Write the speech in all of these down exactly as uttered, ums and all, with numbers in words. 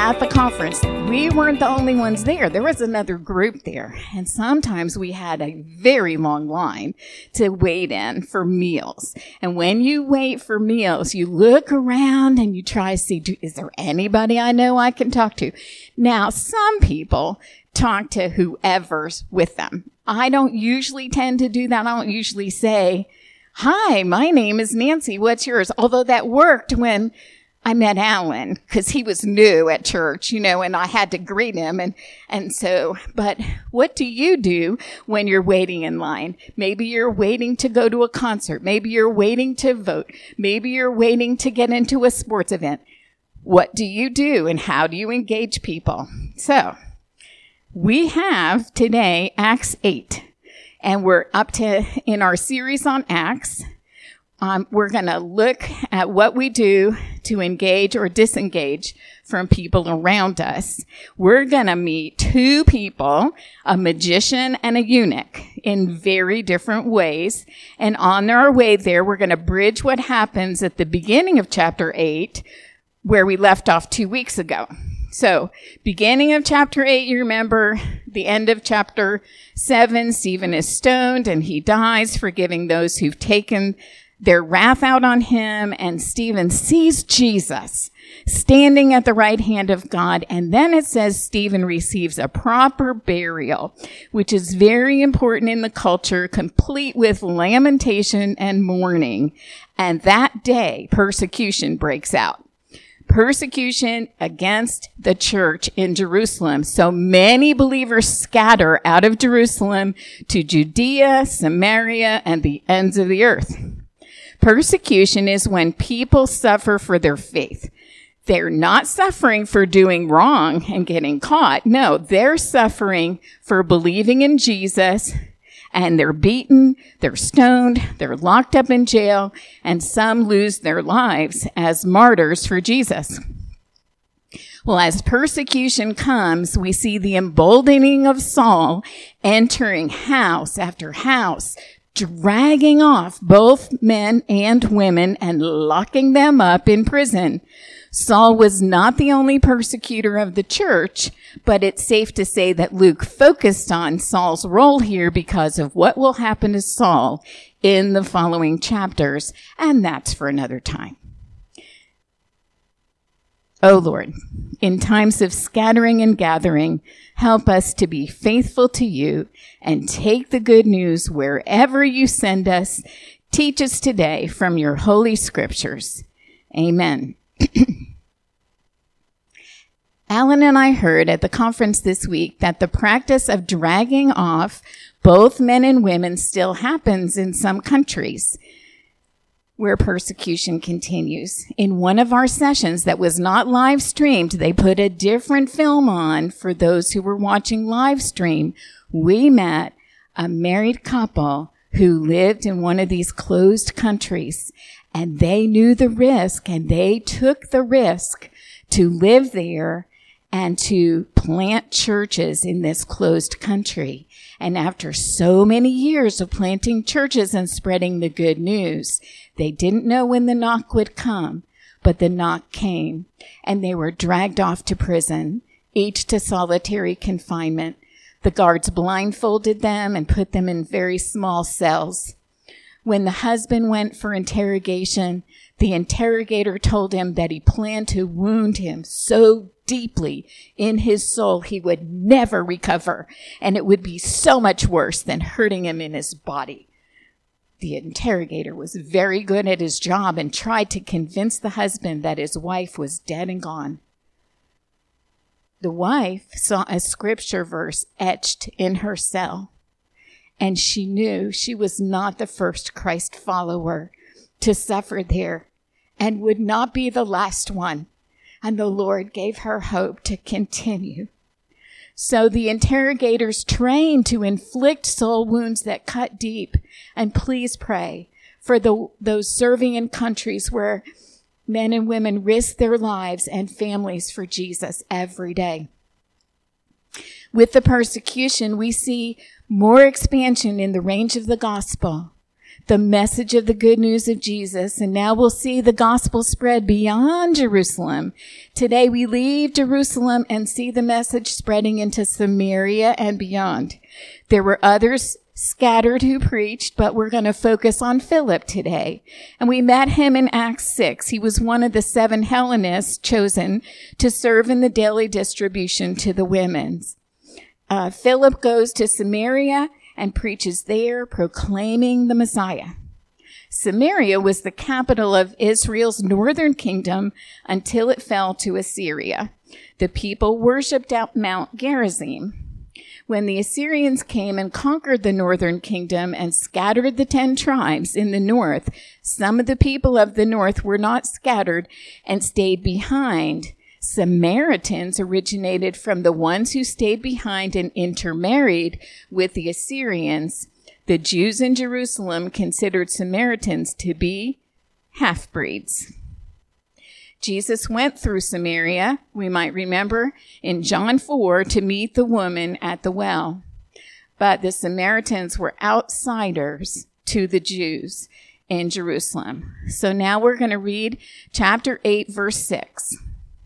at the conference, we weren't the only ones there. There was another group there. And sometimes we had a very long line to wait in for meals. And when you wait for meals, you look around and you try to see, do, is there anybody I know I can talk to? Now, some people talk to whoever's with them. I don't usually tend to do that. I don't usually say, hi, my name is Nancy. What's yours? Although that worked when I met Alan, because he was new at church, you know, and I had to greet him. And, and so, but what do you do when you're waiting in line? Maybe you're waiting to go to a concert. Maybe you're waiting to vote. Maybe you're waiting to get into a sports event. What do you do and how do you engage people? So we have today Acts eight, and we're up to, in our series on Acts, Um, we're going to look at what we do to engage or disengage from people around us. We're going to meet two people, a magician and a eunuch, in very different ways. And on our way there, we're going to bridge what happens at the beginning of chapter eight, where we left off two weeks ago. So, beginning of chapter eight, you remember the end of chapter seven, Stephen is stoned and he dies, forgiving those who've taken their wrath out on him, and Stephen sees Jesus standing at the right hand of God. And then it says Stephen receives a proper burial, which is very important in the culture, complete with lamentation and mourning. And that day, persecution breaks out. Persecution against the church in Jerusalem. So many believers scatter out of Jerusalem to Judea, Samaria, and the ends of the earth. Persecution is when people suffer for their faith. They're not suffering for doing wrong and getting caught. No, they're suffering for believing in Jesus, and they're beaten, they're stoned, they're locked up in jail, and some lose their lives as martyrs for Jesus. Well, as persecution comes, we see the emboldening of Saul entering house after house, dragging off both men and women and locking them up in prison. Saul was not the only persecutor of the church, but it's safe to say that Luke focused on Saul's role here because of what will happen to Saul in the following chapters, and that's for another time. O Lord, in times of scattering and gathering, help us to be faithful to you and take the good news wherever you send us. Teach us today from your holy scriptures. Amen. Alan and I heard at the conference this week that the practice of dragging off both men and women still happens in some countries where persecution continues. In one of our sessions that was not live streamed, they put a different film on for those who were watching live stream. We met a married couple who lived in one of these closed countries, and they knew the risk, and they took the risk to live there and to plant churches in this closed country. And after so many years of planting churches and spreading the good news, they didn't know when the knock would come, but the knock came, and they were dragged off to prison, each to solitary confinement. The guards blindfolded them and put them in very small cells. When the husband went for interrogation, the interrogator told him that he planned to wound him so deeply in his soul he would never recover, and it would be so much worse than hurting him in his body. The interrogator was very good at his job and tried to convince the husband that his wife was dead and gone. The wife saw a scripture verse etched in her cell, and she knew she was not the first Christ follower to suffer there and would not be the last one. And the Lord gave her hope to continue. So the interrogators trained to inflict soul wounds that cut deep. And please pray for the, those serving in countries where men and women risk their lives and families for Jesus every day. With the persecution, we see more expansion in the range of the gospel. the message of the good news of Jesus, and now we'll see the gospel spread beyond Jerusalem. Today we leave Jerusalem and see the message spreading into Samaria and beyond. There were others scattered who preached, but we're going to focus on Philip today. And we met him in Acts six. He was one of the seven Hellenists chosen to serve in the daily distribution to the women. Uh, Philip goes to Samaria and preaches there, proclaiming the Messiah. Samaria was the capital of Israel's northern kingdom until it fell to Assyria. The people worshipped at Mount Gerizim. When the Assyrians came and conquered the northern kingdom and scattered the ten tribes in the north, some of the people of the north were not scattered and stayed behind. Samaritans originated from the ones who stayed behind and intermarried with the Assyrians. The Jews in Jerusalem considered Samaritans to be half-breeds. Jesus went through Samaria, we might remember, in John four to meet the woman at the well. But the Samaritans were outsiders to the Jews in Jerusalem. So now we're going to read chapter eight, verse six.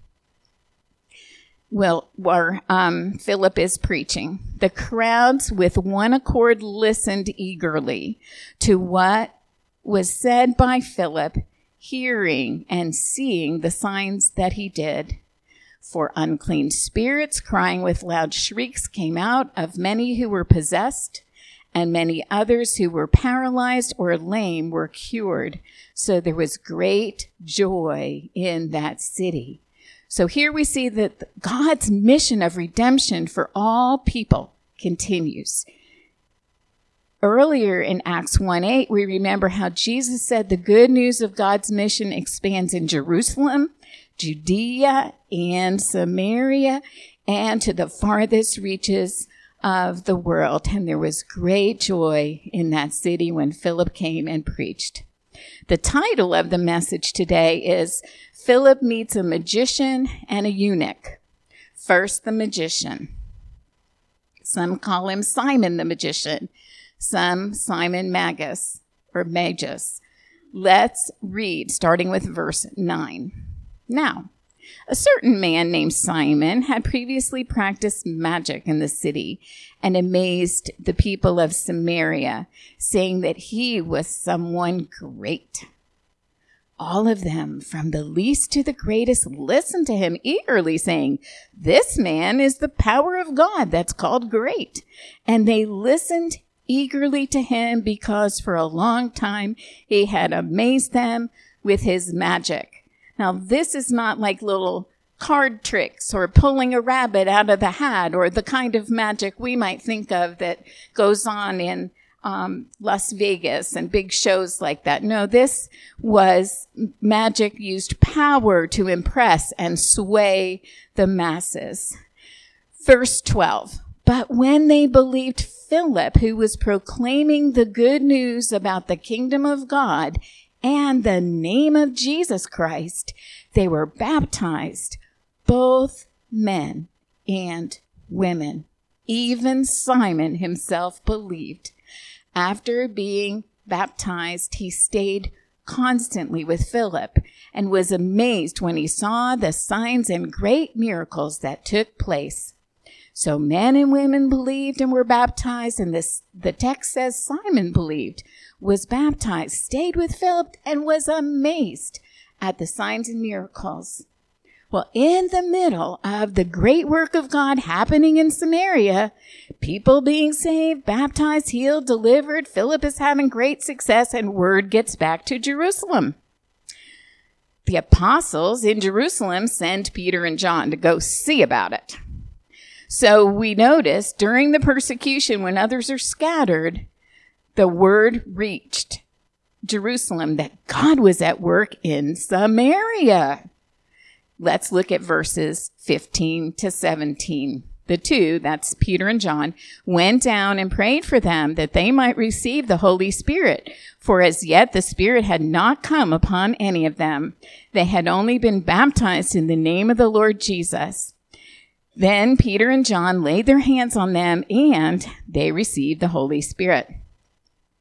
Well, where um, Philip is preaching. The crowds with one accord listened eagerly to what was said by Philip, hearing and seeing the signs that he did. For unclean spirits, crying with loud shrieks, came out of many who were possessed, and many others who were paralyzed or lame were cured. So there was great joy in that city. So here we see that God's mission of redemption for all people continues. Earlier in Acts one eight, we remember how Jesus said the good news of God's mission expands in Jerusalem, Judea, and Samaria, and to the farthest reaches of the world. And there was great joy in that city when Philip came and preached. The title of the message today is Philip Meets a Magician and a Eunuch. First, the magician. Some call him Simon the magician. Some Simon Magus or Magus. Let's read, starting with verse nine. Now, a certain man named Simon had previously practiced magic in the city and amazed the people of Samaria, saying that he was someone great. All of them, from the least to the greatest, listened to him eagerly, saying, "This man is the power of God that's called great." And they listened eagerly to him because for a long time he had amazed them with his magic. Now, this is not like little card tricks or pulling a rabbit out of the hat or the kind of magic we might think of that goes on in um, Las Vegas and big shows like that. No, this was magic used power to impress and sway the masses. Verse twelve. But when they believed Philip, who was proclaiming the good news about the kingdom of God and the name of Jesus Christ, they were baptized, both men and women. Even Simon himself believed. After being baptized, he stayed constantly with Philip and was amazed when he saw the signs and great miracles that took place. So men and women believed and were baptized, and this, the text says Simon believed, was baptized, stayed with Philip, and was amazed at the signs and miracles. Well, in the middle of the great work of God happening in Samaria, people being saved, baptized, healed, delivered, Philip is having great success, and word gets back to Jerusalem. The apostles in Jerusalem send Peter and John to go see about it. So we notice during the persecution, when others are scattered, the word reached Jerusalem that God was at work in Samaria. Let's look at verses fifteen to seventeen. The two, that's Peter and John, went down and prayed for them that they might receive the Holy Spirit. For as yet the Spirit had not come upon any of them. They had only been baptized in the name of the Lord Jesus. Then Peter and John laid their hands on them, and they received the Holy Spirit.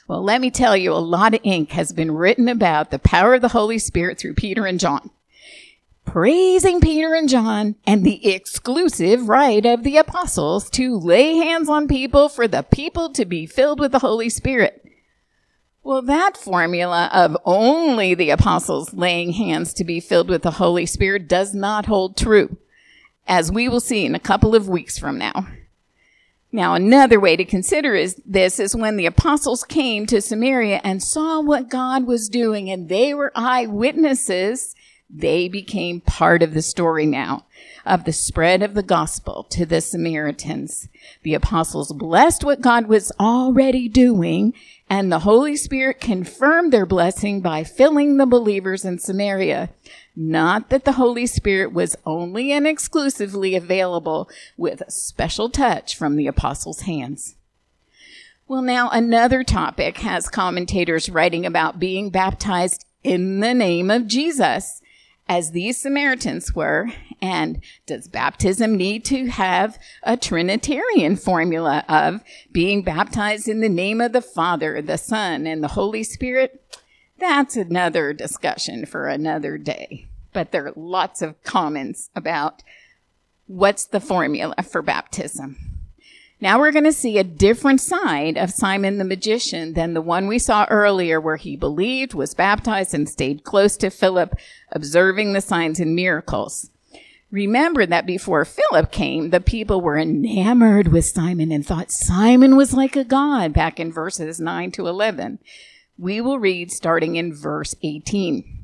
Well, let me tell you, a lot of ink has been written about the power of the Holy Spirit through Peter and John, praising Peter and John and the exclusive right of the apostles to lay hands on people for the people to be filled with the Holy Spirit. Well, that formula of only the apostles laying hands to be filled with the Holy Spirit does not hold true, as we will see in a couple of weeks from now. Now, another way to consider is this is when the apostles came to Samaria and saw what God was doing, and they were eyewitnesses. They became part of the story now of the spread of the gospel to the Samaritans. The apostles blessed what God was already doing, and the Holy Spirit confirmed their blessing by filling the believers in Samaria. Not that the Holy Spirit was only and exclusively available with a special touch from the apostles' hands. Well, now another topic has commentators writing about being baptized in the name of Jesus, as these Samaritans were. And does baptism need to have a Trinitarian formula of being baptized in the name of the Father, the Son, and the Holy Spirit? That's another discussion for another day. But there are lots of comments about what's the formula for baptism. Now we're going to see a different side of Simon the magician than the one we saw earlier, where he believed, was baptized, and stayed close to Philip, observing the signs and miracles. Remember that before Philip came, the people were enamored with Simon and thought Simon was like a god, back in verses nine to eleven. We will read starting in verse eighteen.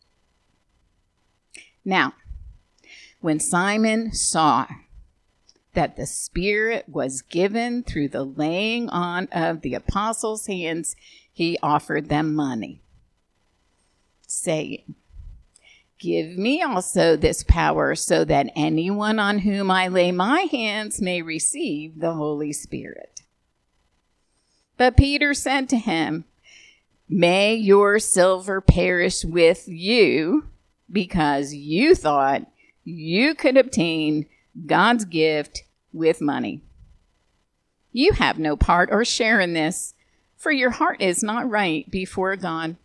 Now, when Simon saw that the Spirit was given through the laying on of the apostles' hands, he offered them money, saying, "Give me also this power, so that anyone on whom I lay my hands may receive the Holy Spirit." But Peter said to him, "May your silver perish with you, because you thought you could obtain God's gift with money. You have no part or share in this, for your heart is not right before God.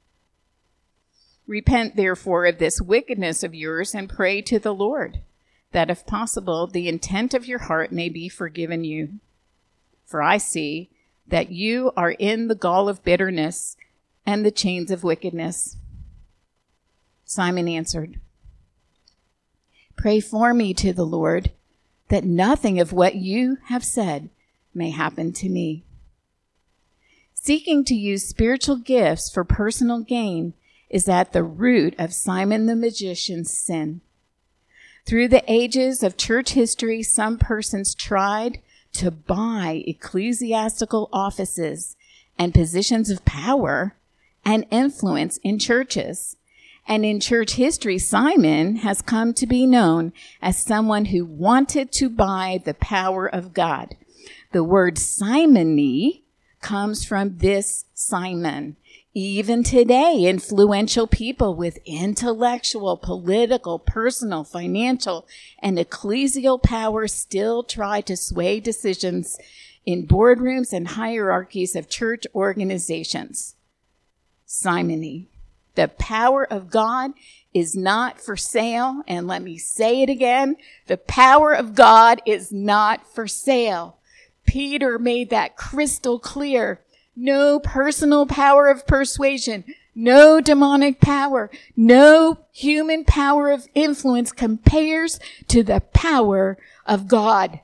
Repent, therefore, of this wickedness of yours, and pray to the Lord, that if possible, the intent of your heart may be forgiven you. For I see that you are in the gall of bitterness and the chains of wickedness." Simon answered, "Pray for me to the Lord, that nothing of what you have said may happen to me." Seeking to use spiritual gifts for personal gain is at the root of Simon the magician's sin. Through the ages of church history, some persons tried to buy ecclesiastical offices and positions of power and influence in churches. And in church history, Simon has come to be known as someone who wanted to buy the power of God. The word simony comes from this Simon. Even today, influential people with intellectual, political, personal, financial, and ecclesial power still try to sway decisions in boardrooms and hierarchies of church organizations. Simony. The power of God is not for sale. And let me say it again. The power of God is not for sale. Peter made that crystal clear. No personal power of persuasion, no demonic power, no human power of influence compares to the power of God.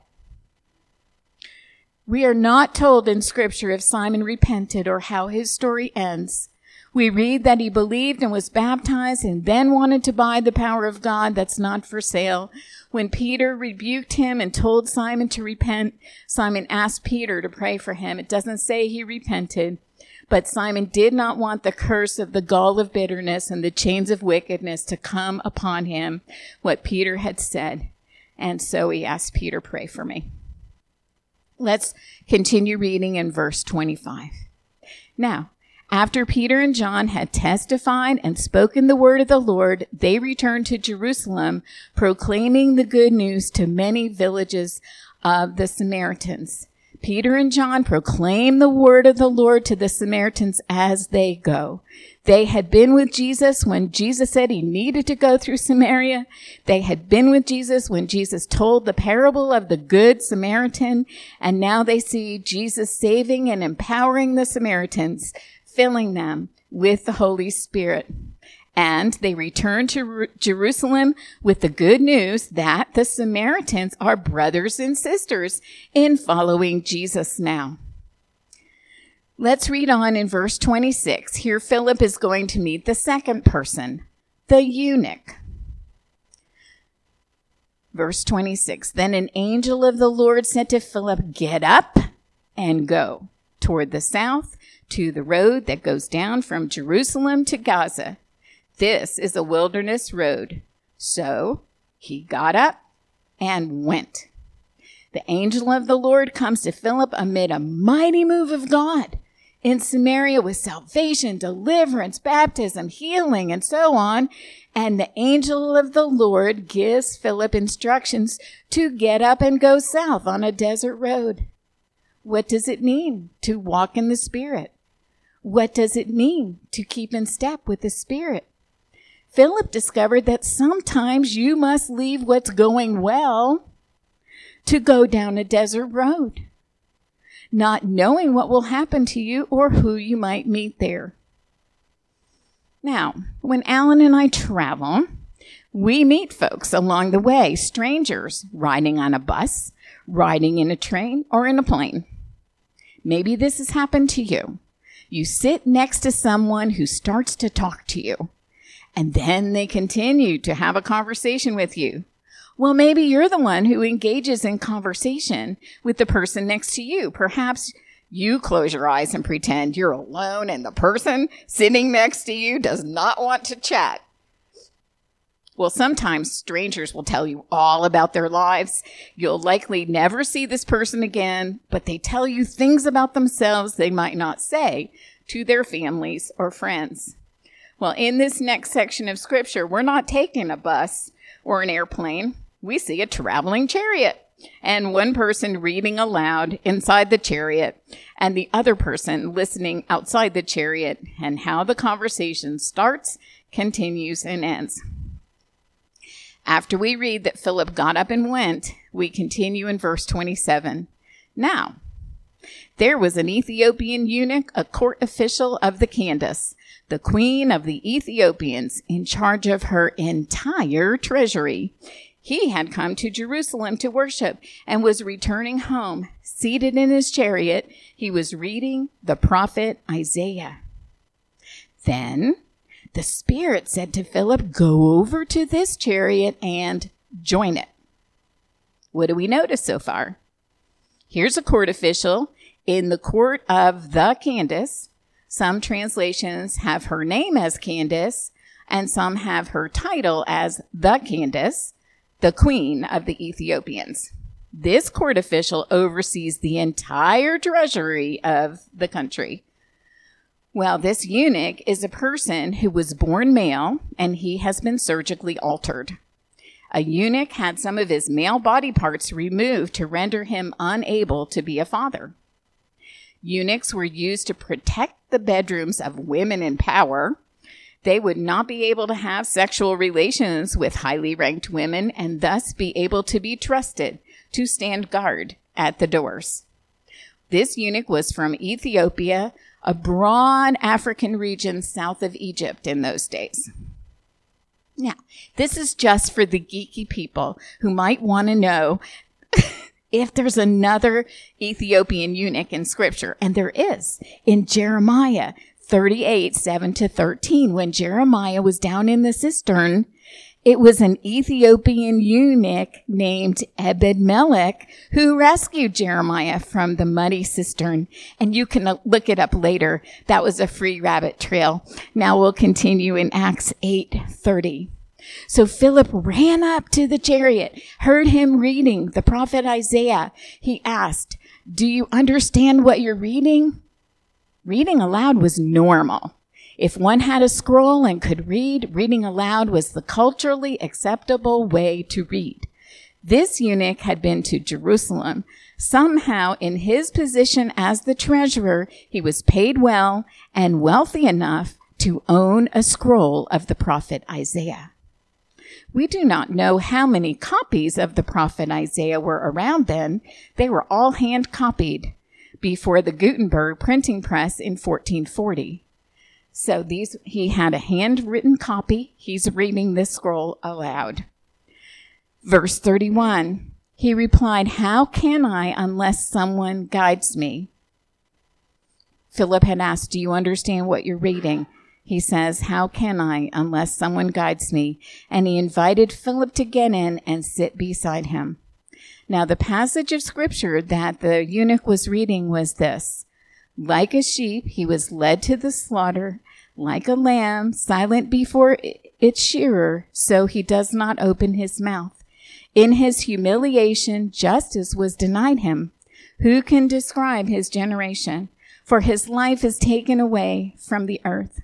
We are not told in Scripture if Simon repented or how his story ends. We read that he believed and was baptized and then wanted to buy the power of God that's not for sale. When Peter rebuked him and told Simon to repent, Simon asked Peter to pray for him. It doesn't say he repented, but Simon did not want the curse of the gall of bitterness and the chains of wickedness to come upon him, what Peter had said. And so he asked Peter, "Pray for me." Let's continue reading in verse twenty-five. Now, after Peter and John had testified and spoken the word of the Lord, they returned to Jerusalem, proclaiming the good news to many villages of the Samaritans. Peter and John proclaim the word of the Lord to the Samaritans as they go. They had been with Jesus when Jesus said he needed to go through Samaria. They had been with Jesus when Jesus told the parable of the Good Samaritan. And now they see Jesus saving and empowering the Samaritans, filling them with the Holy Spirit. And they return to Jerusalem with the good news that the Samaritans are brothers and sisters in following Jesus now. Let's read on in verse twenty-six. Here Philip is going to meet the second person, the eunuch. Verse twenty-six, then an angel of the Lord said to Philip, get up and go toward the south to the road that goes down from Jerusalem to Gaza. This is a wilderness road. So he got up and went. The angel of the Lord comes to Philip amid a mighty move of God in Samaria with salvation, deliverance, baptism, healing, and so on. And the angel of the Lord gives Philip instructions to get up and go south on a desert road. What does it mean to walk in the Spirit? What does it mean to keep in step with the Spirit? Philip discovered that sometimes you must leave what's going well to go down a desert road, not knowing what will happen to you or who you might meet there. Now, when Alan and I travel, we meet folks along the way, strangers riding on a bus, riding in a train, or in a plane. Maybe this has happened to you. You sit next to someone who starts to talk to you. And then they continue to have a conversation with you. Well, maybe you're the one who engages in conversation with the person next to you. Perhaps you close your eyes and pretend you're alone and the person sitting next to you does not want to chat. Well, sometimes strangers will tell you all about their lives. You'll likely never see this person again, but they tell you things about themselves they might not say to their families or friends. Well, in this next section of Scripture, we're not taking a bus or an airplane. We see a traveling chariot and one person reading aloud inside the chariot and the other person listening outside the chariot, and how the conversation starts, continues, and ends. After we read that Philip got up and went, we continue in verse twenty-seven. Now, there was an Ethiopian eunuch, a court official of the Candace, the queen of the Ethiopians, in charge of her entire treasury. He had come to Jerusalem to worship and was returning home. Seated in his chariot, he was reading the prophet Isaiah. Then the Spirit said to Philip, go over to this chariot and join it. What do we notice so far? Here's a court official in the court of the Candace. Some translations have her name as Candace, and some have her title as the Candace, the queen of the Ethiopians. This court official oversees the entire treasury of the country. Well, this eunuch is a person who was born male, and he has been surgically altered. A eunuch had some of his male body parts removed to render him unable to be a father. Eunuchs were used to protect the bedrooms of women in power. They would not be able to have sexual relations with highly ranked women and thus be able to be trusted to stand guard at the doors. This eunuch was from Ethiopia, a broad African region south of Egypt in those days. Now, this is just for the geeky people who might want to know if there's another Ethiopian eunuch in Scripture, and there is, in Jeremiah thirty-eight, seven to thirteen. When Jeremiah was down in the cistern, it was an Ethiopian eunuch named Ebed-Melech who rescued Jeremiah from the muddy cistern. And you can look it up later. That was a free rabbit trail. Now we'll continue in Acts eight thirty. So Philip ran up to the chariot, heard him reading the prophet Isaiah. He asked, "Do you understand what you're reading?" Reading aloud was normal. If one had a scroll and could read, reading aloud was the culturally acceptable way to read. This eunuch had been to Jerusalem, Somehow, in his position as the treasurer, he was paid well and wealthy enough to own a scroll of the prophet Isaiah. We do not know how many copies of the prophet Isaiah were around then. They were all hand copied before the Gutenberg printing press in fourteen forty. So these, he had a handwritten copy. He's reading this scroll aloud. Verse thirty-one, he replied, "How can I unless someone guides me?" Philip had asked, "Do you understand what you're reading?" He says, "How can I unless someone guides me?" And he invited Philip to get in and sit beside him. Now, the passage of scripture that the eunuch was reading was this: "Like a sheep, he was led to the slaughter. Like a lamb, silent before its shearer, so he does not open his mouth. In his humiliation, justice was denied him. Who can describe his generation? For his life is taken away from the earth."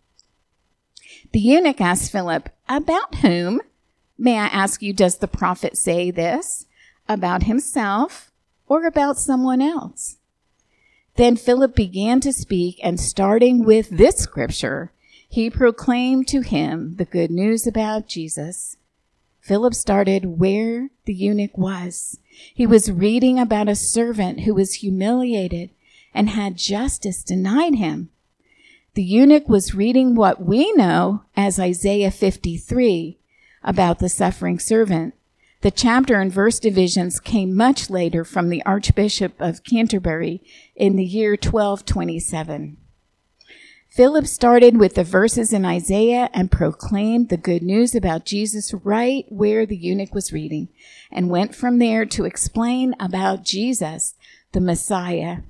The eunuch asked Philip, "About whom, may I ask you, does the prophet say this? About himself or about someone else?" Then Philip began to speak, and starting with this scripture, he proclaimed to him the good news about Jesus. Philip started where the eunuch was. He was reading about a servant who was humiliated and had justice denied him. The eunuch was reading what we know as Isaiah fifty-three about the suffering servant. The chapter and verse divisions came much later from the Archbishop of Canterbury in the year twelve twenty-seven. Philip started with the verses in Isaiah and proclaimed the good news about Jesus right where the eunuch was reading, and went from there to explain about Jesus, the Messiah.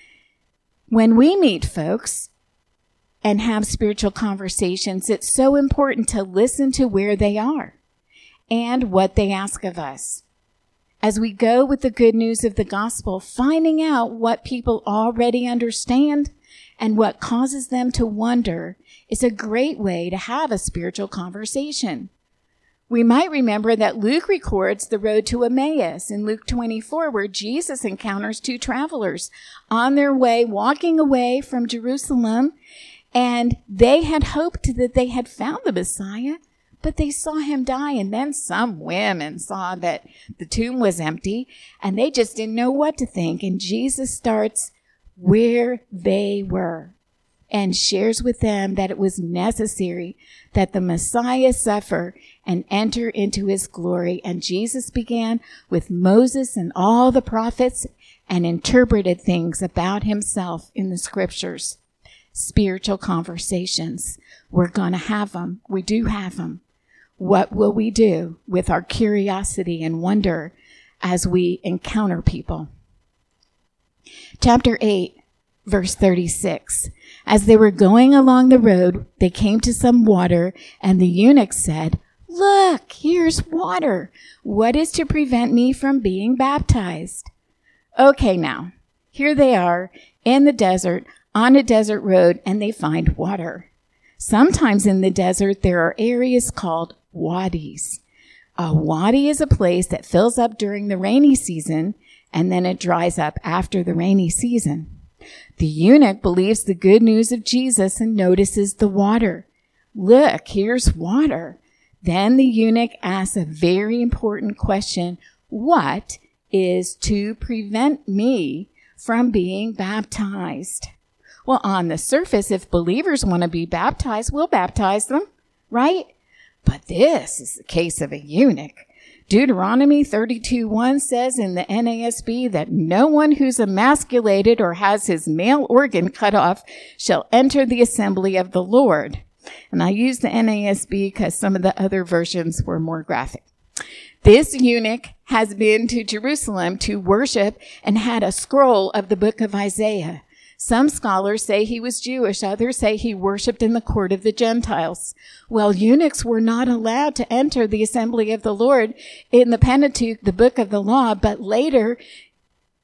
When we meet folks and have spiritual conversations, it's so important to listen to where they are and what they ask of us. As we go with the good news of the gospel, finding out what people already understand and what causes them to wonder is a great way to have a spiritual conversation. We might remember that Luke records the road to Emmaus in Luke twenty-four, where Jesus encounters two travelers on their way, walking away from Jerusalem, and they had hoped that they had found the Messiah, but they saw him die. And then some women saw that the tomb was empty, and they just didn't know what to think. And Jesus starts where they were and shares with them that it was necessary that the Messiah suffer and enter into his glory. And Jesus began with Moses and all the prophets and interpreted things about himself in the scriptures. Spiritual conversations. We're going to have them. We do have them. What will we do with our curiosity and wonder as we encounter people? Chapter eight, verse thirty-six. As they were going along the road, they came to some water, and the eunuch said, "Look, here's water. What is to prevent me from being baptized?" Okay, now, here they are in the desert, on a desert road, and they find water. Sometimes in the desert, there are areas called wadis. A wadi is a place that fills up during the rainy season, and then it dries up after the rainy season. The eunuch believes the good news of Jesus and notices the water. Look, here's water. Then the eunuch asks a very important question. What is to prevent me from being baptized? Well, on the surface, if believers want to be baptized, we'll baptize them, right? But this is the case of a eunuch. Deuteronomy thirty-two one says in the N A S B that no one who's emasculated or has his male organ cut off shall enter the assembly of the Lord. And I use the N A S B because some of the other versions were more graphic. This eunuch has been to Jerusalem to worship and had a scroll of the book of Isaiah. Some scholars say he was Jewish. Others say he worshiped in the court of the Gentiles. Well, eunuchs were not allowed to enter the assembly of the Lord in the Pentateuch, the book of the law, but later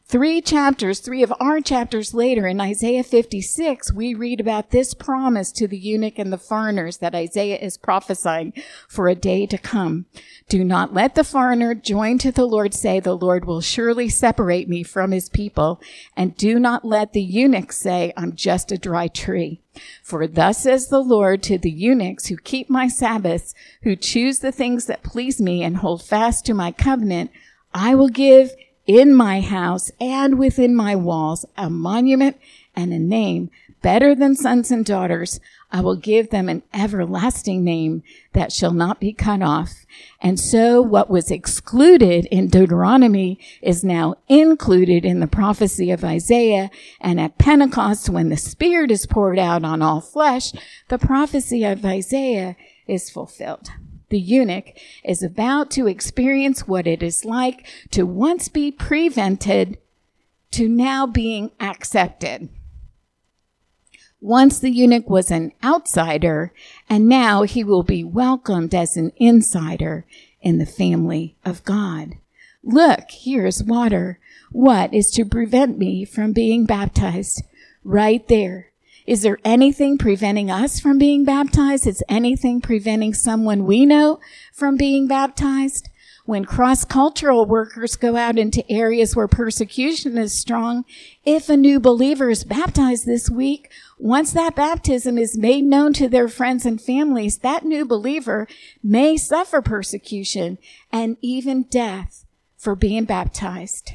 Three chapters, three of our chapters later in Isaiah fifty-six, we read about this promise to the eunuch and the foreigners that Isaiah is prophesying for a day to come. Do not let the foreigner join to the Lord say, the Lord will surely separate me from his people. And do not let the eunuch say, I'm just a dry tree. For thus says the Lord to the eunuchs who keep my Sabbaths, who choose the things that please me and hold fast to my covenant, I will give in my house and within my walls a monument and a name better than sons and daughters. I will give them an everlasting name that shall not be cut off. And so what was excluded in Deuteronomy is now included in the prophecy of Isaiah. And at Pentecost, when the Spirit is poured out on all flesh, the prophecy of Isaiah is fulfilled. The eunuch is about to experience what it is like to once be prevented to now being accepted. Once the eunuch was an outsider, and now he will be welcomed as an insider in the family of God. Look, here is water. What is to prevent me from being baptized? Right there. Is there anything preventing us from being baptized? Is anything preventing someone we know from being baptized? When cross-cultural workers go out into areas where persecution is strong, if a new believer is baptized this week, once that baptism is made known to their friends and families, that new believer may suffer persecution and even death for being baptized.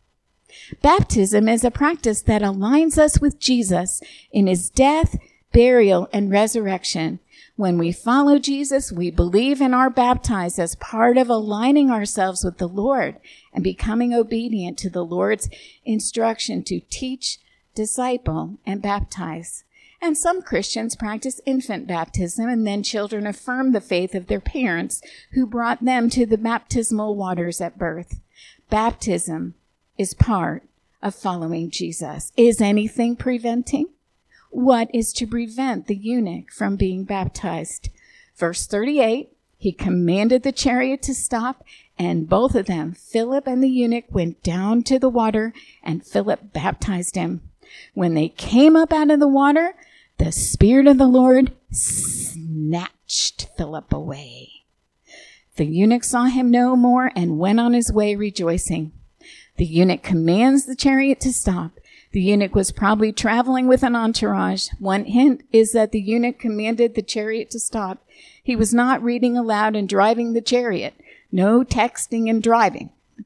Baptism is a practice that aligns us with Jesus in his death, burial, and resurrection. When we follow Jesus, we believe and are baptized as part of aligning ourselves with the Lord and becoming obedient to the Lord's instruction to teach, disciple, and baptize. And some Christians practice infant baptism, and then children affirm the faith of their parents who brought them to the baptismal waters at birth. Baptism is part of following Jesus. Is anything preventing? What is to prevent the eunuch from being baptized? Verse thirty-eight, he commanded the chariot to stop, and both of them, Philip and the eunuch, went down to the water, and Philip baptized him. When they came up out of the water, the Spirit of the Lord snatched Philip away. The eunuch saw him no more and went on his way rejoicing. The eunuch commands the chariot to stop. The eunuch was probably traveling with an entourage. One hint is that the eunuch commanded the chariot to stop. He was not reading aloud and driving the chariot. No texting and driving.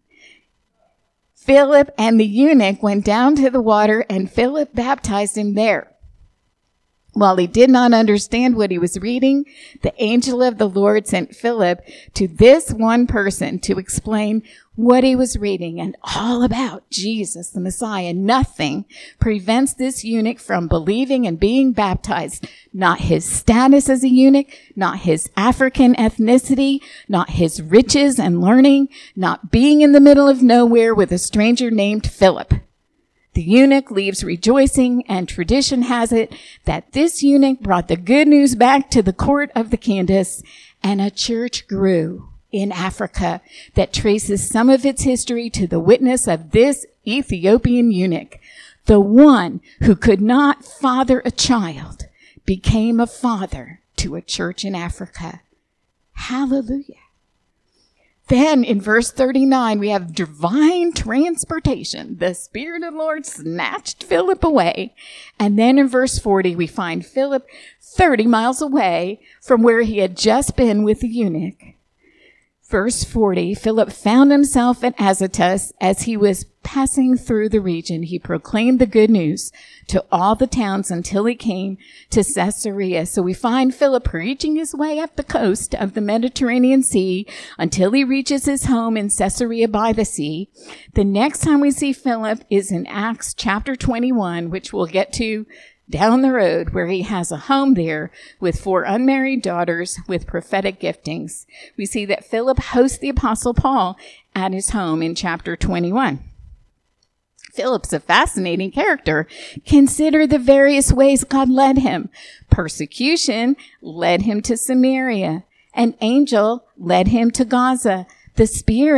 Philip and the eunuch went down to the water, and Philip baptized him there. While he did not understand what he was reading, the angel of the Lord sent Philip to this one person to explain what he was reading and all about Jesus, the Messiah. Nothing prevents this eunuch from believing and being baptized. Not his status as a eunuch, not his African ethnicity, not his riches and learning, not being in the middle of nowhere with a stranger named Philip. The eunuch leaves rejoicing, and tradition has it that this eunuch brought the good news back to the court of the Candace, and a church grew in Africa that traces some of its history to the witness of this Ethiopian eunuch. The one who could not father a child became a father to a church in Africa. Hallelujah. Then in verse thirty-nine, we have divine transportation. The Spirit of the Lord snatched Philip away. And then in verse forty, we find Philip thirty miles away from where he had just been with the eunuch. Verse forty, Philip found himself at Azotus. As he was passing through the region, he proclaimed the good news to all the towns until he came to Caesarea. So we find Philip preaching his way up the coast of the Mediterranean Sea until he reaches his home in Caesarea by the sea. The next time we see Philip is in Acts chapter twenty-one, which we'll get to down the road, where he has a home there with four unmarried daughters with prophetic giftings. We see that Philip hosts the Apostle Paul at his home in chapter twenty-one. Philip's a fascinating character. Consider the various ways God led him. Persecution led him to Samaria. An angel led him to Gaza. The Spirit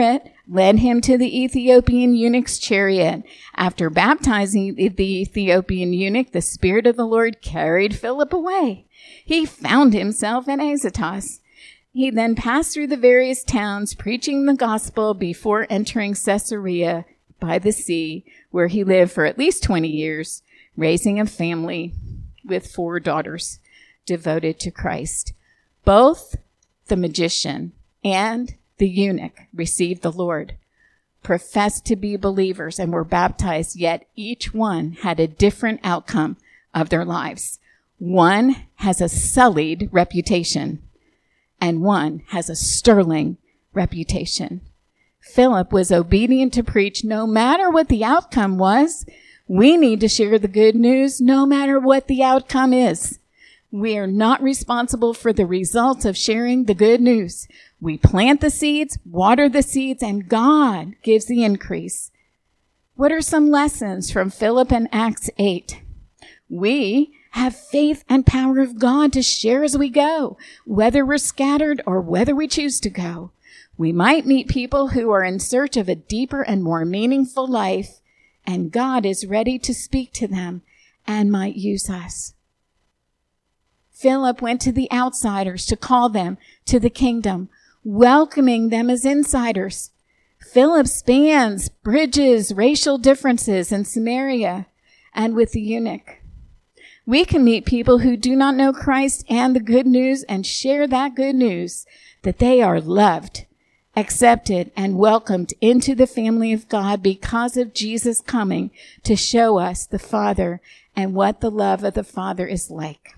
led him to the Ethiopian eunuch's chariot. After baptizing the Ethiopian eunuch, the Spirit of the Lord carried Philip away. He found himself in Azotus. He then passed through the various towns, preaching the gospel before entering Caesarea by the sea, where he lived for at least twenty years, raising a family with four daughters devoted to Christ. Both the magician and the eunuch received the Lord, professed to be believers, and were baptized, yet each one had a different outcome of their lives. One has a sullied reputation, and one has a sterling reputation. Philip was obedient to preach no matter what the outcome was. We need to share the good news no matter what the outcome is. We are not responsible for the results of sharing the good news. We plant the seeds, water the seeds, and God gives the increase. What are some lessons from Philip in Acts eight? We have faith and power of God to share as we go, whether we're scattered or whether we choose to go. We might meet people who are in search of a deeper and more meaningful life, and God is ready to speak to them and might use us. Philip went to the outsiders to call them to the kingdom, welcoming them as insiders. Philip spans, bridges racial differences in Samaria and with the eunuch. We can meet people who do not know Christ and the good news and share that good news, that they are loved, accepted, and welcomed into the family of God because of Jesus coming to show us the Father and what the love of the Father is like.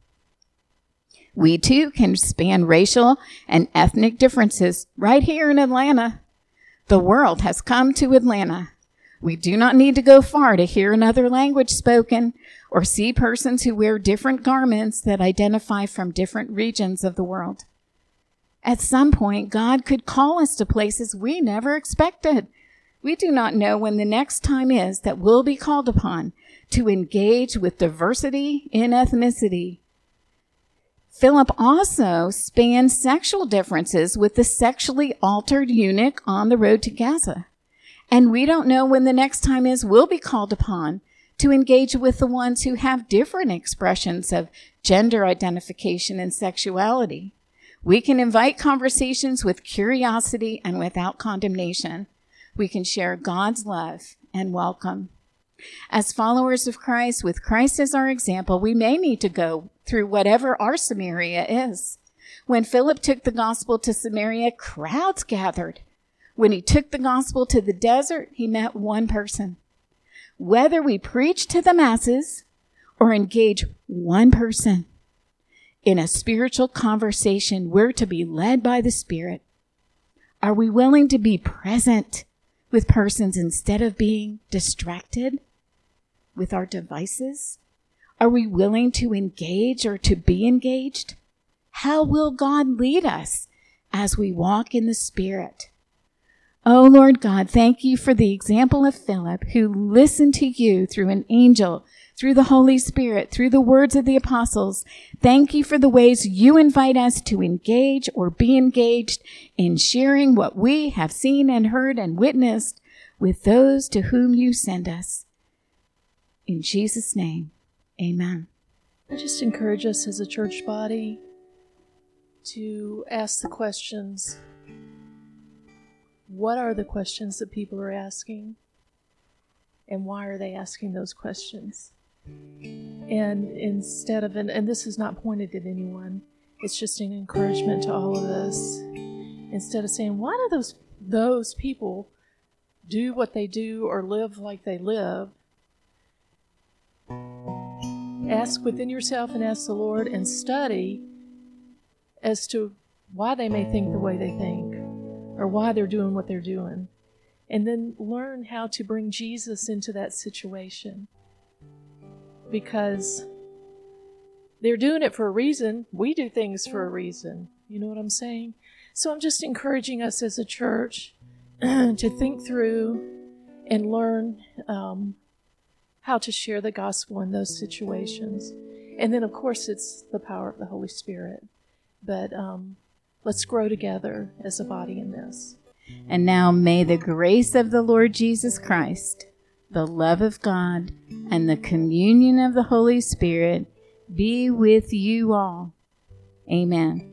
We too can span racial and ethnic differences right here in Atlanta. The world has come to Atlanta. We do not need to go far to hear another language spoken or see persons who wear different garments that identify from different regions of the world. At some point, God could call us to places we never expected. We do not know when the next time is that we'll be called upon to engage with diversity in ethnicity. Philip also spanned sexual differences with the sexually altered eunuch on the road to Gaza. And we don't know when the next time is we'll be called upon to engage with the ones who have different expressions of gender identification and sexuality. We can invite conversations with curiosity and without condemnation. We can share God's love and welcome. As followers of Christ, with Christ as our example, we may need to go through whatever our Samaria is. When Philip took the gospel to Samaria, crowds gathered. When he took the gospel to the desert, he met one person. Whether we preach to the masses or engage one person in a spiritual conversation, we're to be led by the Spirit. Are we willing to be present with persons instead of being distracted with our devices? Are we willing to engage or to be engaged? How will God lead us as we walk in the Spirit? Oh, Lord God, thank you for the example of Philip, who listened to you through an angel, through the Holy Spirit, through the words of the apostles. Thank you for the ways you invite us to engage or be engaged in sharing what we have seen and heard and witnessed with those to whom you send us. In Jesus' name, amen. I just encourage us as a church body to ask the questions. What are the questions that people are asking? And why are they asking those questions? And instead of, an, and this is not pointed at anyone, it's just an encouragement to all of us. Instead of saying, why do those those people do what they do or live like they live? Ask within yourself and ask the Lord and study as to why they may think the way they think or why they're doing what they're doing. And then learn how to bring Jesus into that situation. Because they're doing it for a reason. We do things for a reason. You know what I'm saying? So I'm just encouraging us as a church to think through and learn um, how to share the gospel in those situations. And then, of course, it's the power of the Holy Spirit. But um, let's grow together as a body in this. And now may the grace of the Lord Jesus Christ, the love of God, and the communion of the Holy Spirit be with you all. Amen.